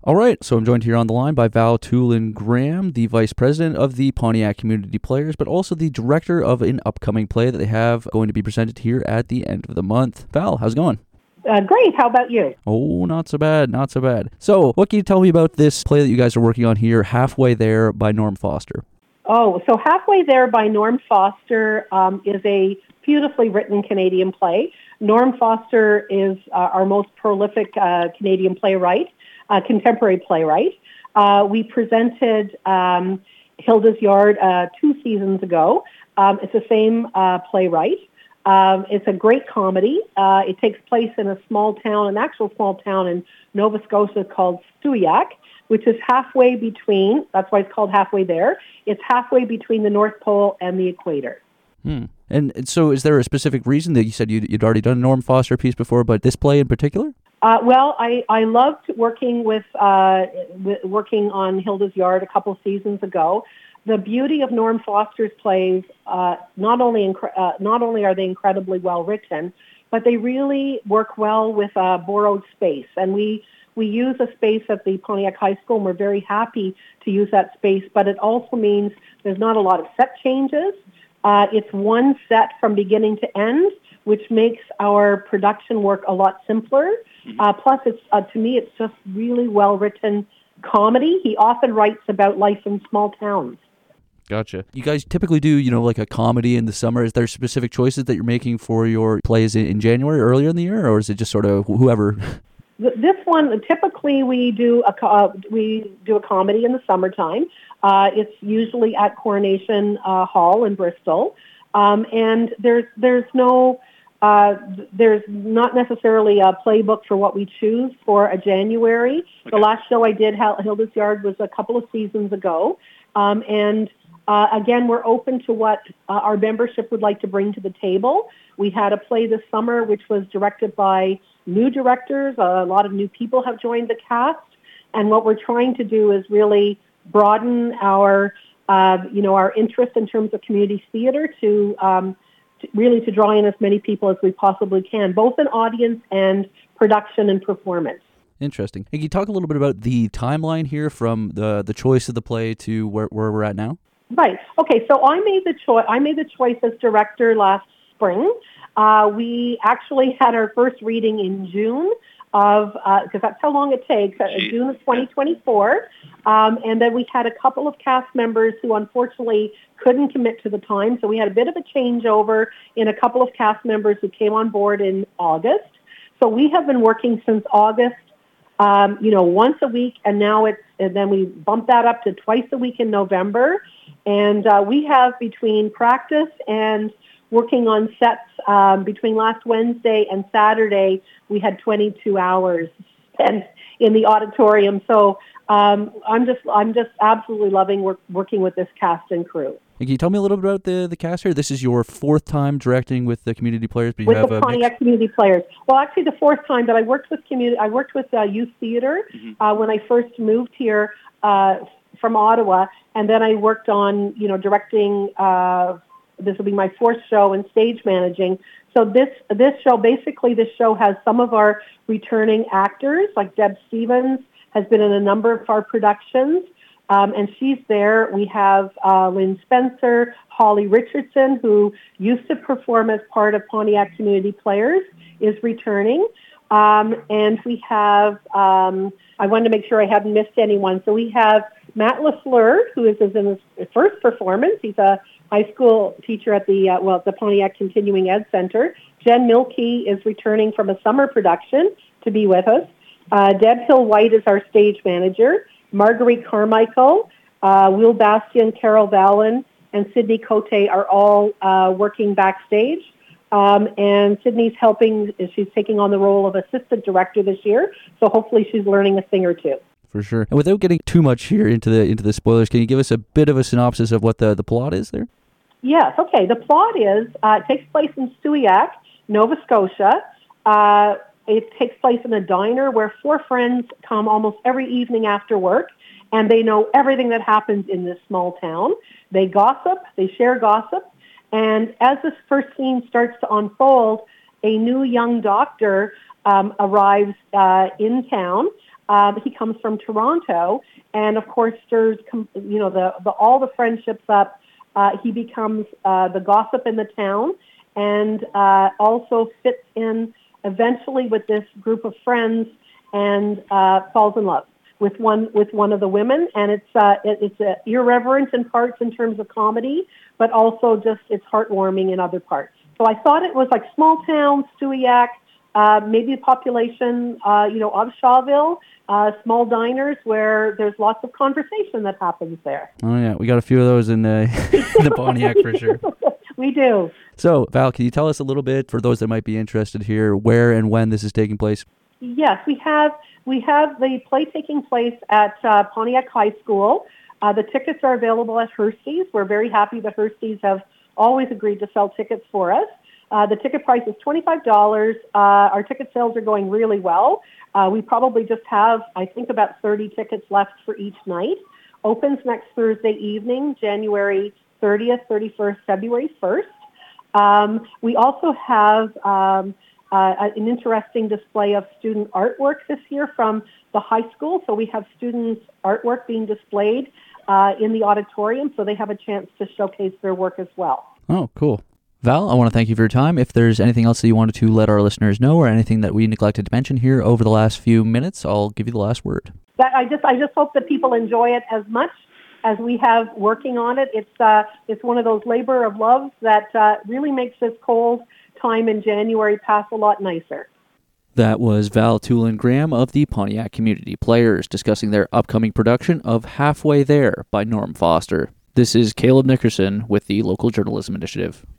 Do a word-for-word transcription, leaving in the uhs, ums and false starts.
All right, so I'm joined here on the line by Val Tulin Graham, the Vice President of the Pontiac Community Players, but also the Director of an upcoming play that they have going to be presented here at the end of the month. Val, how's it going? Uh, great. How about you? Oh, not so bad, not so bad. So, what can you tell me about this play that you guys are working on here, Halfway There by Norm Foster? Oh, so Halfway There by Norm Foster um, is a beautifully written Canadian play. Norm Foster is uh, our most prolific uh, Canadian playwright, uh, contemporary playwright. Uh, we presented um, Hilda's Yard uh, two seasons ago. Um, it's the same uh, playwright. Um, it's a great comedy. Uh, it takes place in a small town, an actual small town in Nova Scotia called Stewiacke, which is halfway between, that's why it's called Halfway There, it's halfway between the North Pole and the equator. Hmm. And so is there a specific reason that you said you'd, you'd already done a Norm Foster piece before, but this play in particular? Uh, well, I, I loved working with, uh, with working on Hilda's Yard a couple seasons ago. The beauty of Norm Foster's plays, uh, not only incre- uh, not only are they incredibly well written, but they really work well with uh, borrowed space. And we we use a space at the Pontiac High School, and we're very happy to use that space. But it also means there's not a lot of set changes. Uh, it's one set from beginning to end, which makes our production work a lot simpler. Uh, plus, it's uh, to me, it's just really well written comedy. He often writes about life in small towns. Gotcha. You guys typically do, you know, like a comedy in the summer. Is there specific choices that you're making for your plays in January, earlier in the year, or is it just sort of whoever? This one, typically we do a uh, we do a comedy in the summertime. Uh, it's usually at Coronation uh, Hall in Bristol, um, and there's there's no uh, there's not necessarily a playbook for what we choose for a January. Okay. The last show I did, Hilda's Yard, was a couple of seasons ago, um, and Uh, again, we're open to what uh, our membership would like to bring to the table. We had a play this summer which was directed by new directors. A lot of new people have joined the cast. And what we're trying to do is really broaden our, uh, you know, our interest in terms of community theater to, um, to really to draw in as many people as we possibly can, both in audience and production and performance. Interesting. And can you talk a little bit about the timeline here from the, the choice of the play to where, where we're at now? Right. Okay. So I made the choice. I made the choice as director last spring. Uh, we actually had our first reading in June of because uh, that's how long it takes. Uh, June of twenty twenty-four, um, and then we had a couple of cast members who unfortunately couldn't commit to the time. So we had a bit of a changeover in a couple of cast members who came on board in August. So we have been working since August. Um, you know, once a week, and now it's and then we bumped that up to twice a week in November. And uh, we have between practice and working on sets um, between last Wednesday and Saturday, we had twenty-two hours spent in the auditorium. So um, I'm just I'm just absolutely loving work, working with this cast and crew. And can you tell me a little bit about the, the cast here? This is your fourth time directing with the community players, but you with have the a Pontiac mix? Community Players. Well, actually, the fourth time that I worked with community, I worked with uh, youth theater mm-hmm. uh, when I first moved here uh, from Ottawa, and then I worked on, you know, directing. Uh, this will be my fourth show and stage managing. So this this show, basically, this show has some of our returning actors, like Deb Stevens has been in a number of our productions. Um, and she's there. We have uh, Lynn Spencer, Holly Richardson, who used to perform as part of Pontiac Community Players, is returning. Um, and we have, um, I wanted to make sure I hadn't missed anyone. So we have Matt LaFleur, who is in his first performance. He's a high school teacher at the, uh, well, at the Pontiac Continuing Ed Center. Jen Milkey is returning from a summer production to be with us. Uh, Deb Hill-White is our stage manager. Marguerite Carmichael, uh, Will Bastian, Carol Vallon, and Sydney Cote are all uh, working backstage. Um, and Sydney's helping, she's taking on the role of assistant director this year, so hopefully she's learning a thing or two. For sure. And without getting too much here into the into the spoilers, can you give us a bit of a synopsis of what the, the plot is there? Yes, okay. The plot is, uh, it takes place in Stewiacke, Nova Scotia. Uh, It takes place in a diner where four friends come almost every evening after work, and they know everything that happens in this small town. They gossip, they share gossip, and as this first scene starts to unfold, a new young doctor um, arrives uh, in town. Uh, he comes from Toronto, and of course stirs, you know, the, the all the friendships up. Uh, he becomes uh, the gossip in the town, and uh, also fits in eventually with this group of friends, and uh, falls in love with one with one of the women. And it's uh, it, it's uh, irreverent in parts in terms of comedy, but also just it's heartwarming in other parts. So I thought it was like small town, Stewiacke, uh, maybe a population, uh, you know, of Shawville, uh, small diners where there's lots of conversation that happens there. Oh yeah, we got a few of those in, uh, in the Pontiac for sure. We do. So Val, can you tell us a little bit, for those that might be interested here, where and when this is taking place? Yes, we have we have the play taking place at uh, Pontiac High School. Uh, the tickets are available at Hershey's. We're very happy that Hershey's have always agreed to sell tickets for us. Uh, the ticket price is twenty-five dollars. Uh, our ticket sales are going really well. Uh, we probably just have, I think, about thirty tickets left for each night. Opens next Thursday evening, January thirtieth, thirty-first, February first. Um, we also have um, uh, an interesting display of student artwork this year from the high school. So we have students' artwork being displayed uh, in the auditorium, so they have a chance to showcase their work as well. Oh, cool. Val, I want to thank you for your time. If there's anything else that you wanted to let our listeners know, or anything that we neglected to mention here over the last few minutes, I'll give you the last word. That, I just I just hope that people enjoy it as much as we have working on it. It's uh, it's one of those labor of love that uh, really makes this cold time in January pass a lot nicer. That was Val Tulin-Graham of the Pontiac Community Players discussing their upcoming production of Halfway There by Norm Foster. This is Caleb Nickerson with the Local Journalism Initiative.